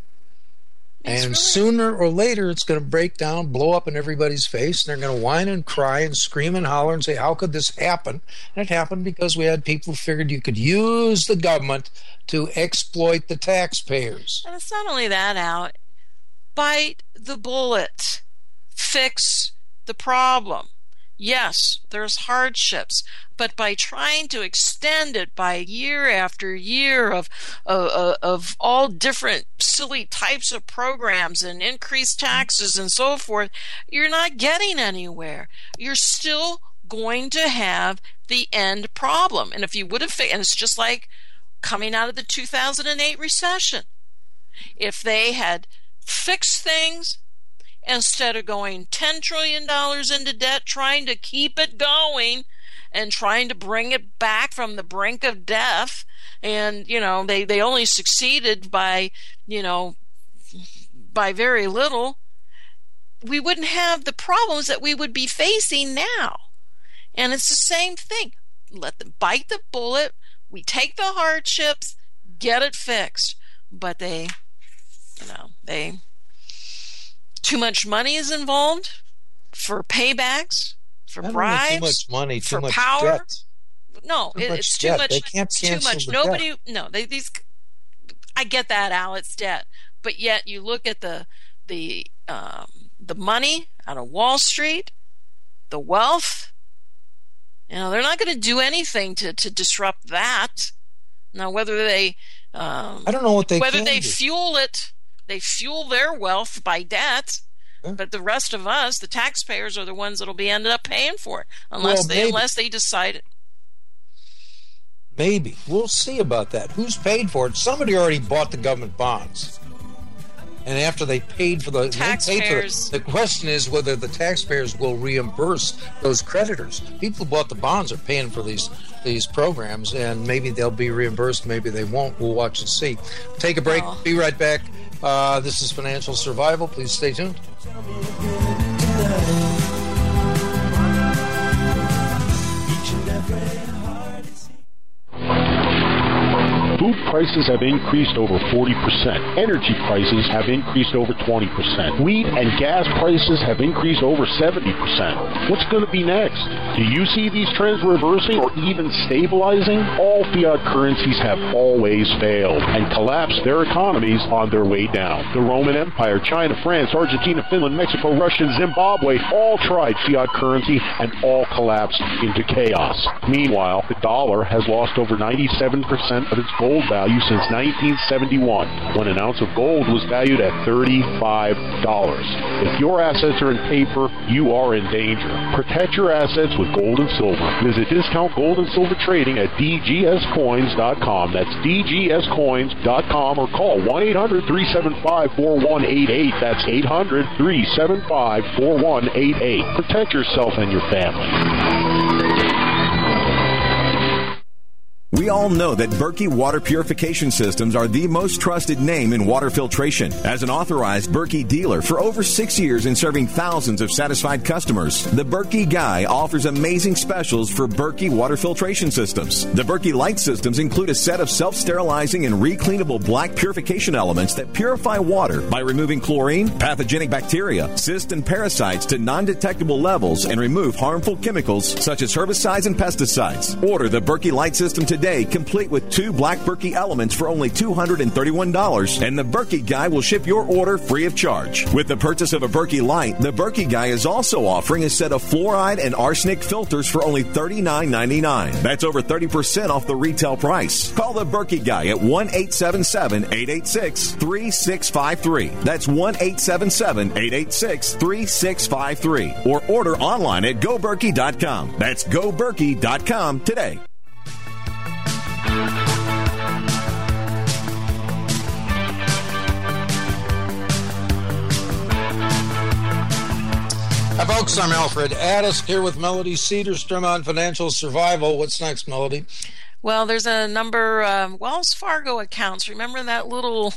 S1: It's
S2: and
S1: really-
S2: sooner or later, it's going to break down, blow up in everybody's face, and they're going to whine and cry and scream and holler and say, how could this happen? And it happened because we had people who figured you could use the government to exploit the taxpayers.
S1: And it's not only that, Al. Bite the bullet. Fix the problem. Yes, there's hardships, but by trying to extend it by year after year of, of, of all different silly types of programs and increased taxes and so forth, you're not getting anywhere. You're still going to have the end problem. And if you would have, and it's just like coming out of the two thousand eight recession. If they had fixed things, instead of going ten trillion dollars into debt, trying to keep it going and trying to bring it back from the brink of death, and, you know, they, they only succeeded by, you know, by very little, we wouldn't have the problems that we would be facing now. And it's the same thing. Let them bite the bullet. We take the hardships, get it fixed. But they, you know, they... too much money is involved for paybacks, for
S2: I don't know,
S1: bribes,
S2: too much money, too
S1: for
S2: much
S1: power.
S2: debt.
S1: No,
S2: Too
S1: it,
S2: much
S1: it's too
S2: debt.
S1: much.
S2: They can't
S1: it's too
S2: cancel
S1: much.
S2: the
S1: Nobody.
S2: debt.
S1: No, they these. I get that, Al. It's debt, but yet you look at the the um, the money out of Wall Street, the wealth. You know, they're not going to do anything to, to disrupt that. Now, whether they um,
S2: I don't know what they
S1: whether
S2: can
S1: they
S2: do.
S1: fuel it, they fuel their wealth by debt.
S2: Yeah.
S1: But the rest of us, the taxpayers, are the ones that'll be ended up paying for it, unless
S2: Well,
S1: they
S2: maybe.
S1: unless they decide.
S2: Maybe. We'll see about that. Who's paid for it? Somebody already bought the government bonds. And after they paid for the
S1: Taxpayers.
S2: They paid for the, the question is whether the taxpayers will reimburse those creditors. People who bought the bonds are paying for these these programs, and maybe they'll be reimbursed, maybe they won't. We'll watch and see. Take a break.
S1: Oh.
S2: Be right back. Uh, this is Financial Survival. Please stay tuned.
S6: Food prices have increased over forty percent. Energy prices have increased over twenty percent. Wheat and gas prices have increased over seventy percent. What's going to be next? Do you see these trends reversing or even stabilizing? All fiat currencies have always failed and collapsed their economies on their way down. The Roman Empire, China, France, Argentina, Finland, Mexico, Russia, and Zimbabwe all tried fiat currency and all collapsed into chaos. Meanwhile, the dollar has lost over ninety-seven percent of its gold value since nineteen seventy-one, when an ounce of gold was valued at thirty-five dollars. If your assets are in paper, you are in danger. Protect your assets with gold and silver. Visit Discount Gold and Silver Trading at d g s coins dot com. That's d g s coins dot com, or call one eight hundred, three seven five, four one eight eight. That's eight hundred, three seven five, four one eight eight. Protect yourself and your family.
S7: We all know that Berkey Water Purification Systems are the most trusted name in water filtration. As an authorized Berkey dealer for over six years and serving thousands of satisfied customers, the Berkey Guy offers amazing specials for Berkey Water Filtration Systems. The Berkey Light Systems include a set of self-sterilizing and recleanable black purification elements that purify water by removing chlorine, pathogenic bacteria, cysts, and parasites to non-detectable levels and remove harmful chemicals such as herbicides and pesticides. Order the Berkey Light System today today, complete with two black Berkey elements for only two hundred thirty-one dollars, and the Berkey Guy will ship your order free of charge. With the purchase of a Berkey Light, the Berkey Guy is also offering a set of fluoride and arsenic filters for only thirty-nine ninety-nine. That's over thirty percent off the retail price. Call the Berkey Guy at one eight seven seven, eight eight six, three six five three. That's one eight seven seven, eight eight six, three six five three. Or order online at go berkey dot com. That's go berkey dot com today.
S2: Hi, folks. I'm Alfred Addis here with Melody Cedarstrom on Financial Survival. What's next, Melody?
S1: Well, there's a number of Wells Fargo accounts. Remember that little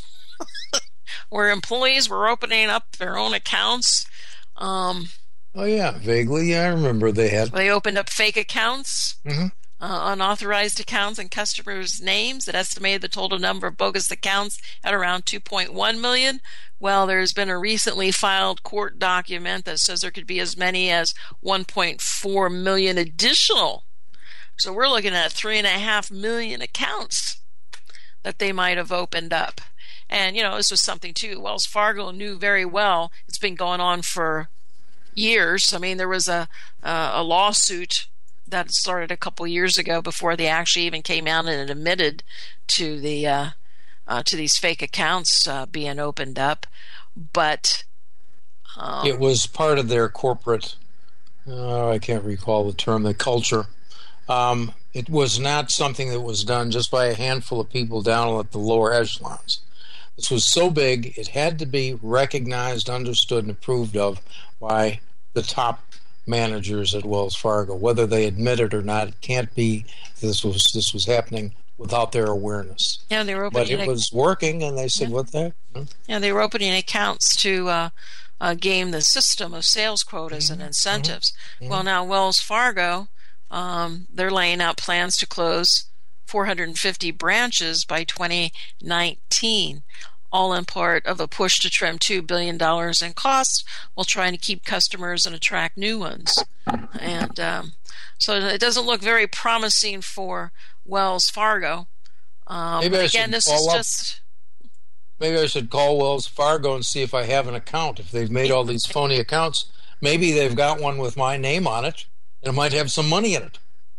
S1: where employees were opening up their own accounts? Um,
S2: oh, yeah, vaguely. Yeah, I remember they had.
S1: They opened up fake accounts,
S2: mm-hmm.
S1: uh, unauthorized accounts, and customers' names that estimated the total number of bogus accounts at around two point one million. Well, there's been a recently filed court document that says there could be as many as one point four million additional. So we're looking at three and a half million accounts that they might have opened up. And, you know, this was something, too, Wells Fargo knew very well. It's been going on for years. I mean, there was a uh, a lawsuit that started a couple years ago before they actually even came out and admitted to the uh, uh, to these fake accounts uh, being opened up. But um,
S2: it was part of their corporate, oh, I can't recall the term, the culture. Um, it was not something that was done just by a handful of people down at the lower echelons. This was so big, it had to be recognized, understood, and approved of by the top managers at Wells Fargo. Whether they admit it or not, it can't be this was this was happening without their awareness.
S1: Yeah, they were opening.
S2: But it was working, and they said,
S1: yeah.
S2: "What the heck?" Huh?
S1: Yeah, they were opening accounts to uh, uh, game the system of sales quotas mm-hmm. and incentives. Mm-hmm. Well, now Wells Fargo, um, they're laying out plans to close four hundred fifty branches by twenty nineteen, all in part of a push to trim two billion dollars in costs while trying to keep customers and attract new ones. And um, so it doesn't look very promising for Wells Fargo. Um,
S2: Maybe I
S1: again,
S2: should
S1: this
S2: follow
S1: is
S2: up.
S1: just...
S2: Maybe I should call Wells Fargo and see if I have an account. If they've made all these phony accounts, maybe they've got one with my name on it, and it might have some money in it.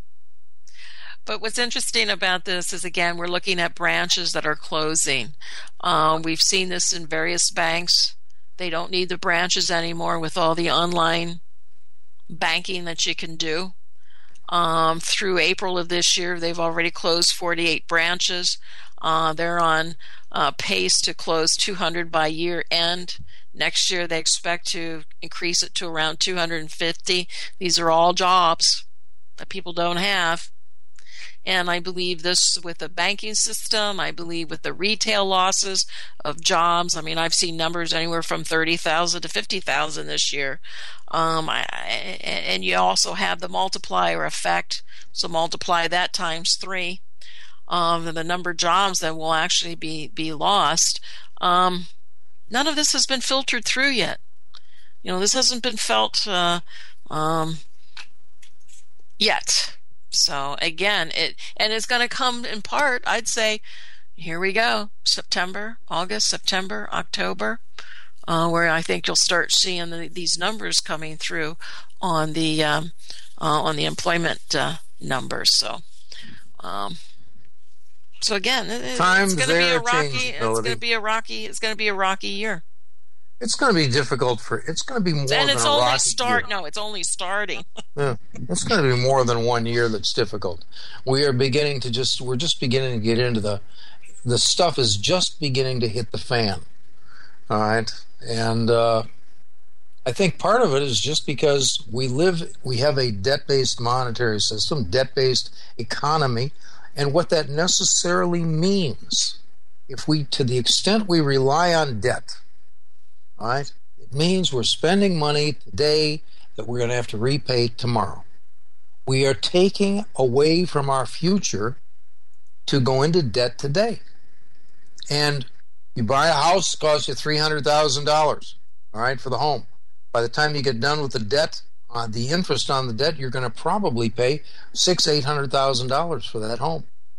S1: But what's interesting about this is, again, we're looking at branches that are closing. Um, we've seen this in various banks. They don't need the branches anymore with all the online banking that you can do. Um, through April of this year, they've already closed forty-eight branches. Uh, they're on uh, pace to close two hundred by year end. Next year, they expect to increase it to around two hundred fifty. These are all jobs that people don't have. And I believe this with the banking system, I believe with the retail losses of jobs. I mean, I've seen numbers anywhere from thirty thousand to fifty thousand this year. Um, I, and you also have the multiplier effect. So multiply that times three. Um, and the number of jobs that will actually be, be lost. Um, none of this has been filtered through yet. You know, this hasn't been felt uh, um, yet. So again, it and it's going to come in part, I'd say, here we go, September, August, September, October, uh, where I think you'll start seeing the, these numbers coming through on the um, uh, on the employment uh, numbers. So, um, so again, it, it's going to be a rocky. It's going to be a rocky. It's going to be a rocky year.
S2: It's going to be difficult for. It's going to be more
S1: and
S2: than
S1: it's
S2: a
S1: only
S2: rocky
S1: start.
S2: year.
S1: No, it's only starting.
S2: Yeah, it's going to be more than one year that's difficult. We are beginning to just. We're just beginning to get into the. The stuff is just beginning to hit the fan. All right, and uh, I think part of it is just because we live. We have a debt-based monetary system, debt-based economy, and what that necessarily means. If we, to the extent we rely on debt. All right? It means we're spending money today that we're going to have to repay tomorrow. We are taking away from our future to go into debt today. And you buy a house, it costs you three hundred thousand dollars, all right, for the home. By the time you get done with the debt, uh, the interest on the debt, you're going to probably pay six, eight hundred thousand dollars for that home.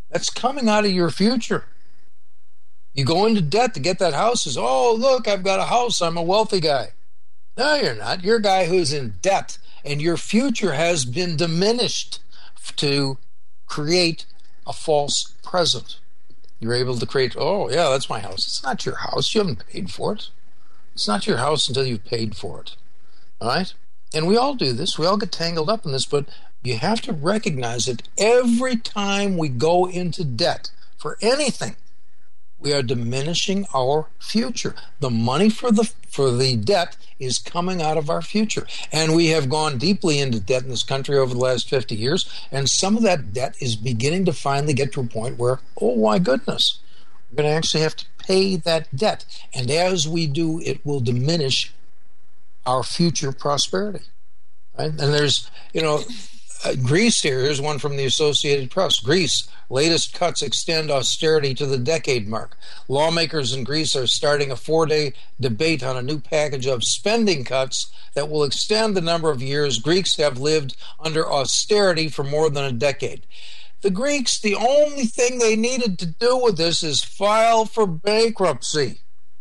S2: That's coming out of your future. You go into debt to get that house. Is, oh, look, I've got a house. I'm a wealthy guy. No, you're not. You're a guy who's in debt, and your future has been diminished to create a false present. You're able to create, oh, yeah, that's my house. It's not your house. You haven't paid for it. It's not your house until you've paid for it. All right? And we all do this. We all get tangled up in this, but you have to recognize that every time we go into debt for anything, we are diminishing our future. The money for the for the debt is coming out of our future. And we have gone deeply into debt in this country over the last fifty years, and some of that debt is beginning to finally get to a point where, oh my goodness, we're going to actually have to pay that debt. And as we do, it will diminish our future prosperity. Right? And there's, you know, uh, Greece here, here's one from the Associated Press. Greece, latest cuts extend austerity to the decade mark. Lawmakers in Greece are starting a four-day debate on a new package of spending cuts that will extend the number of years Greeks have lived under austerity for more than a decade. The Greeks, the only thing they needed to do with this is file for bankruptcy.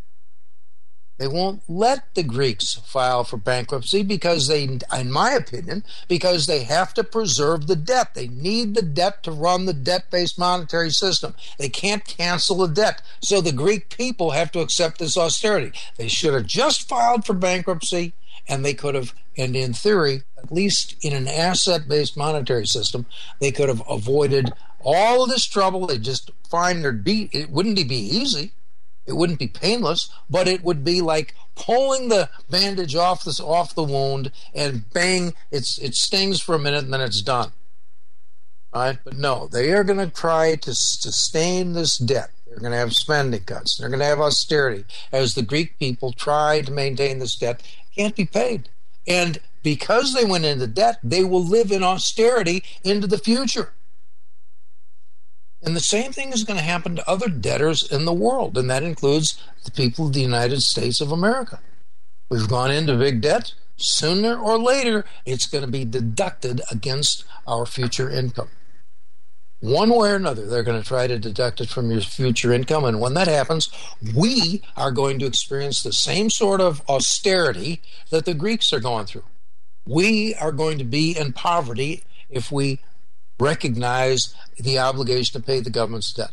S2: They won't let the Greeks file for bankruptcy because they, in my opinion, because they have to preserve the debt. They need the debt to run the debt-based monetary system. They can't cancel the debt. So the Greek people have to accept this austerity. They should have just filed for bankruptcy, and they could have, and in theory, at least in an asset-based monetary system, they could have avoided all of this trouble. They just find there'd be, it wouldn't be easy. It wouldn't be painless, but it would be like pulling the bandage off this off the wound, and bang, it's it stings for a minute and then it's done. All right, but no, they are going to try to sustain this debt. They're going to have spending cuts. They're going to have austerity as the Greek people try to maintain this debt. It can't be paid, and because they went into debt, they will live in austerity into the future. And the same thing is going to happen to other debtors in the world, and that includes the people of the United States of America. We've gone into big debt. Sooner or later, it's going to be deducted against our future income. One way or another, they're going to try to deduct it from your future income, and when that happens, we are going to experience the same sort of austerity that the Greeks are going through. We are going to be in poverty if we recognize the obligation to pay the government's debt.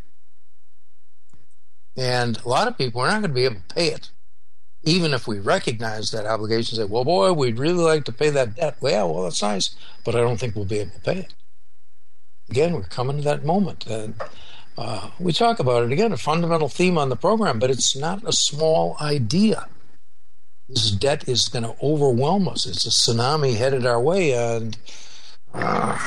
S2: And a lot of people are not going to be able to pay it. Even if we recognize that obligation, say, well, boy, we'd really like to pay that debt. Well, yeah, well, that's nice, but I don't think we'll be able to pay it. Again, we're coming to that moment. And uh, we talk about it, again, a fundamental theme on the program, but it's not a small idea. This debt is going to overwhelm us. It's a tsunami headed our way, and uh,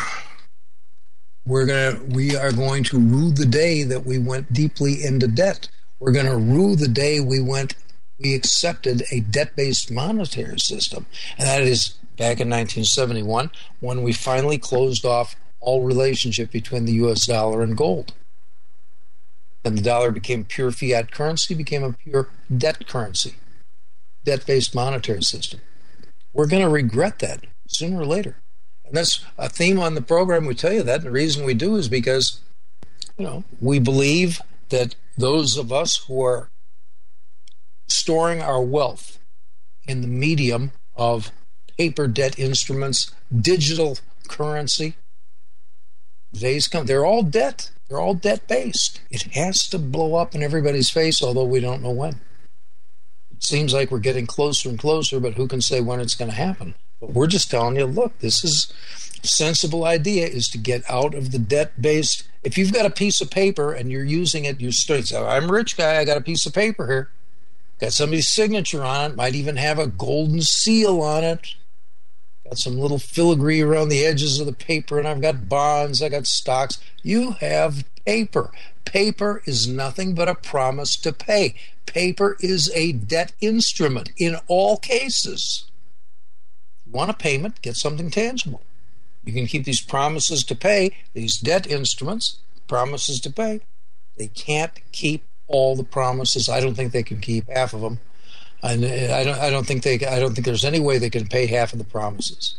S2: We're gonna, we are going to rue the day that we went deeply into debt. We're going to rue the day we went, we accepted a debt-based monetary system. And that is back in nineteen seventy-one, when we finally closed off all relationship between the U S dollar and gold. And the dollar became pure fiat currency, became a pure debt currency, debt-based monetary system. We're going to regret that sooner or later. And that's a theme on the program. We tell you that. The reason we do is because, you know, we believe that those of us who are storing our wealth in the medium of paper debt instruments, digital currency, days come, they're all debt. They're all debt-based. It has to blow up in everybody's face, although we don't know when. It seems like we're getting closer and closer, but who can say when it's going to happen? But we're just telling you, look, this is a sensible idea, is to get out of the debt-based. If you've got a piece of paper and you're using it, you straight say, I'm a rich guy, I got a piece of paper here. Got somebody's signature on it, might even have a golden seal on it. Got some little filigree around the edges of the paper, and I've got bonds, I got stocks. You have paper. Paper is nothing but a promise to pay. Paper is a debt instrument in all cases. Want a payment, get something tangible. You can keep these promises to pay, these debt instruments, promises to pay. They can't keep all the promises. I don't think they can keep half of them. I, I don't. I don't think they. I don't think there's any way they can pay half of the promises.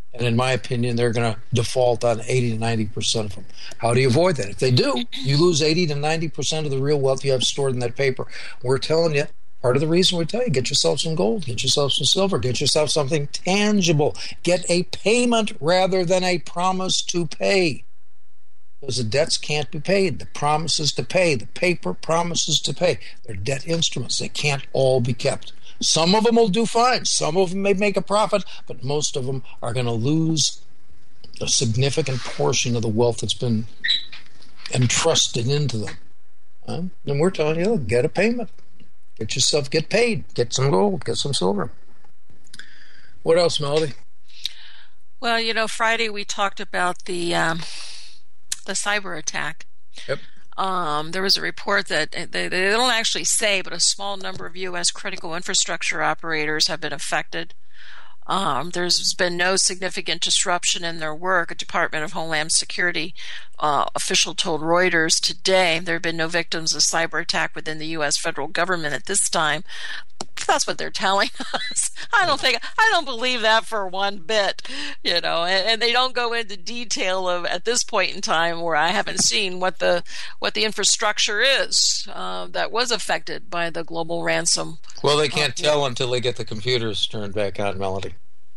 S2: And in my opinion, they're going to default on eighty to ninety percent of them. How do you avoid that? If they do, you lose eighty to ninety percent of the real wealth you have stored in that paper. We're telling you, part of the reason we tell you, get yourself some gold, get yourself some silver, get yourself something tangible. Get a payment rather than a promise to pay. Because the debts can't be paid. The promises to pay, the paper promises to pay. They're debt instruments. They can't all be kept. Some of them will do fine. Some of them may make a profit, but most of them are going to lose a significant portion of the wealth that's been entrusted into them. Huh? And we're telling you, get a payment. Get yourself, get paid. Get some gold. Get some silver. What else, Melody?
S1: Well, you know, Friday we talked about the um, the cyber attack.
S2: Yep.
S1: Um, there was a report that they, they don't actually say, but a small number of U S critical infrastructure operators have been affected. Um, there's been no significant disruption in their work. A Department of Homeland Security uh, official told Reuters today there have been no victims of cyber attack within the U S federal government at this time. That's what they're telling us. I don't think I don't believe that for one bit, you know. And, and they don't go into detail of at this point in time where I haven't seen what the what the infrastructure is uh, that was affected by the global ransom.
S2: Well, they can't uh, tell yeah. until they get the computers turned back on, Melody.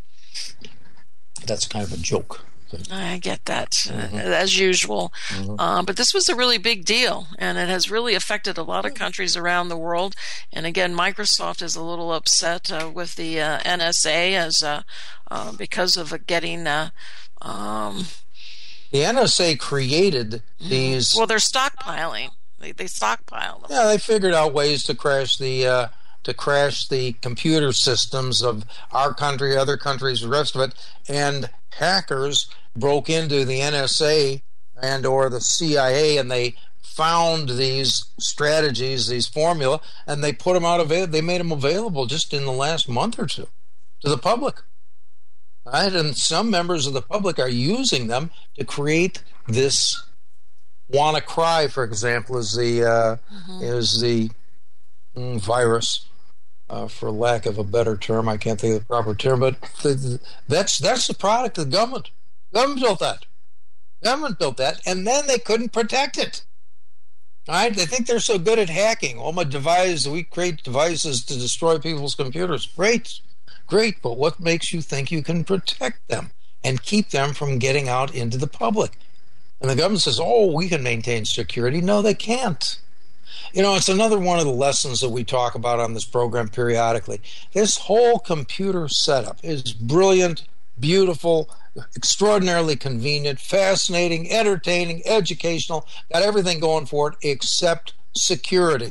S2: That's kind of a joke.
S1: I get that,
S2: mm-hmm.
S1: uh, as usual.
S2: Mm-hmm.
S1: Uh, but this was a really big deal, and it has really affected a lot of countries around the world. And again, Microsoft is a little upset uh, with the uh, N S A as uh, uh, because of getting. Uh, um,
S2: the N S A created these.
S1: Well, they're stockpiling. They, they stockpile them.
S2: Yeah, they figured out ways to crash the. Uh, to crash the computer systems of our country, other countries, the rest of it, and hackers broke into the N S A and or the C I A, and they found these strategies, these formula, and they put them out of it. They made them available just in the last month or two to the public. Right? And some members of the public are using them to create this WannaCry, for example, is the uh, mm-hmm. is the mm, virus. Uh, for lack of a better term, I can't think of the proper term, but the, that's that's the product of the government. Government built that. Government built that, and then they couldn't protect it. All right? They think they're so good at hacking. Oh, my device, we create devices to destroy people's computers. Great, great, but what makes you think you can protect them and keep them from getting out into the public? And the government says, oh, we can maintain security. No, they can't. You know, it's another one of the lessons that we talk about on this program periodically. This whole computer setup is brilliant, beautiful, extraordinarily convenient, fascinating, entertaining, educational, got everything going for it except security.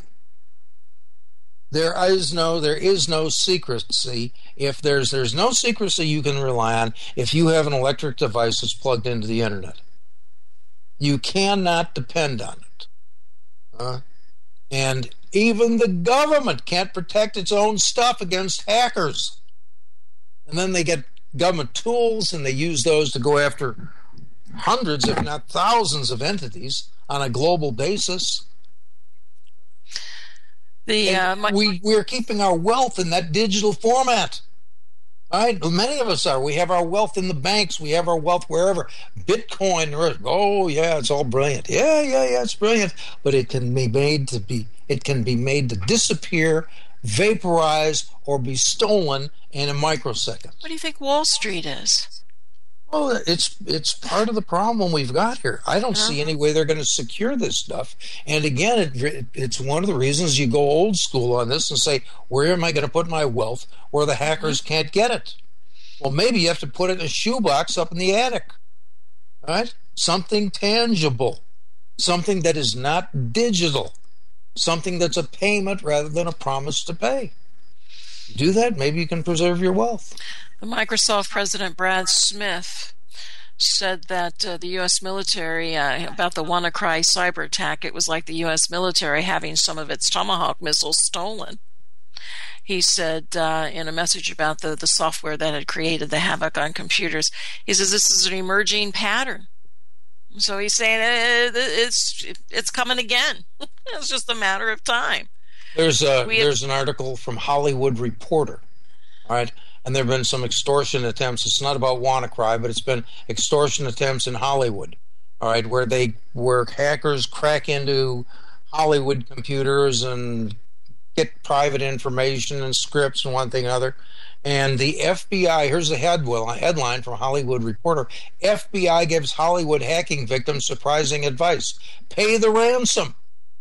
S2: There is no there is no secrecy. If there's there's no secrecy you can rely on if you have an electric device that's plugged into the internet. You cannot depend on it. Uh, And even the government can't protect its own stuff against hackers. And then they get government tools, and they use those to go after hundreds, if not thousands, of entities on a global basis.
S1: The uh, my-
S2: we we're keeping our wealth in that digital format. All right, many of us are. We have our wealth in the banks. We have our wealth wherever. Bitcoin, oh yeah, it's all brilliant. Yeah, yeah, yeah, it's brilliant. But it can be made to be. It can be made to disappear, vaporize, or be stolen in a microsecond.
S1: What do you think Wall Street is?
S2: Well, it's it's part of the problem we've got here. I don't uh-huh. see any way they're going to secure this stuff. And again, it, it's one of the reasons you go old school on this and say, where am I going to put my wealth where the hackers uh-huh. can't get it? Well, maybe you have to put it in a shoebox up in the attic. Right? Something tangible. Something that is not digital. Something that's a payment rather than a promise to pay. Do that, maybe you can preserve your wealth.
S1: The Microsoft President Brad Smith said that uh, the U S military, uh, about the WannaCry cyber attack, it was like the U S military having some of its Tomahawk missiles stolen. He said uh, in a message about the, the software that had created the havoc on computers, he says this is an emerging pattern. So he's saying it, it's it's coming again. It's just a matter of time.
S2: There's a
S1: we
S2: there's have, an article from Hollywood Reporter, all right, and there have been some extortion attempts. It's not about WannaCry, but it's been extortion attempts in Hollywood, all right, where they where hackers crack into Hollywood computers and get private information and scripts and one thing and another. And the F B I, here's the head, well, a headline from Hollywood Reporter, F B I gives Hollywood hacking victims surprising advice. Pay the ransom.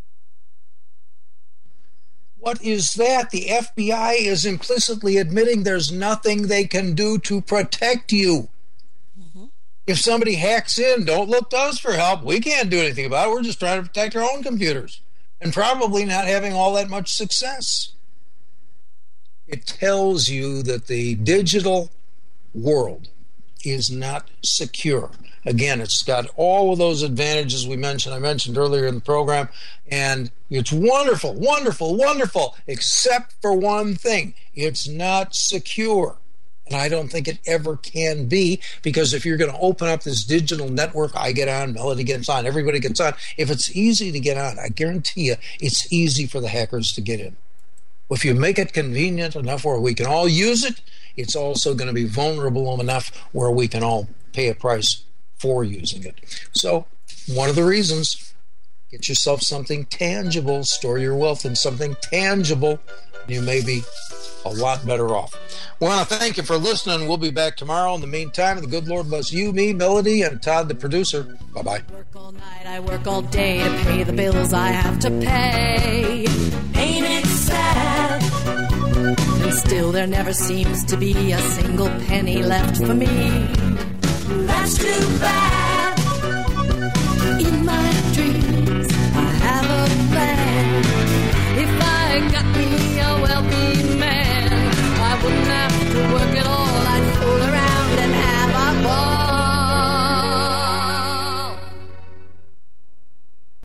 S2: What is that? The F B I is implicitly admitting there's nothing they can do to protect you. Mm-hmm. If somebody hacks in, don't look to us for help. We can't do anything about it. We're just trying to protect our own computers and probably not having all that much success. It tells you that the digital world is not secure. Again, it's got all of those advantages we mentioned, I mentioned earlier in the program, and it's wonderful, wonderful, wonderful, except for one thing. It's not secure. And I don't think it ever can be, because if you're going to open up this digital network, I get on, Melody gets on, everybody gets on. If it's easy to get on, I guarantee you it's easy for the hackers to get in. If you make it convenient enough where we can all use it, it's also going to be vulnerable enough where we can all pay a price for using it. So one of the reasons, get yourself something tangible, store your wealth in something tangible, and you may be a lot better off. We want to thank you for listening. We'll be back tomorrow. In the meantime, the good Lord bless you, me, Melody, and Todd, the producer. Bye-bye.
S8: I work all night, I work all day to pay the bills I have to pay. Ain't it sad? And still there never seems to be a single penny left for me. That's too bad. In my